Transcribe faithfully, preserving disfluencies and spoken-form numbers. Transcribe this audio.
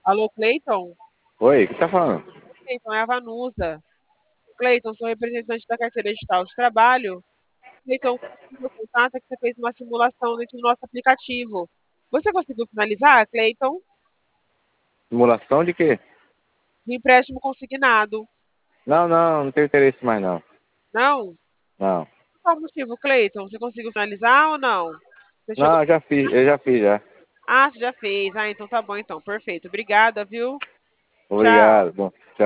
Alô, Cleiton? Oi, o que tá falando? Cleiton, é a Vanusa. Cleiton, sou representante da carteira digital de trabalho. Cleiton, o meu contato é que você fez uma simulação dentro do nosso aplicativo. Você conseguiu finalizar, Cleiton? Simulação de quê? De empréstimo consignado. Não, não, não tenho interesse mais não. Não? Não. Qual o motivo, Cleiton? Você conseguiu finalizar ou não? Você chegou... Não, eu já fiz, eu já fiz já. Ah, você já fez. Ah, então tá bom, então. Perfeito. Obrigada, viu? Tchau. Obrigado. Bom, tchau.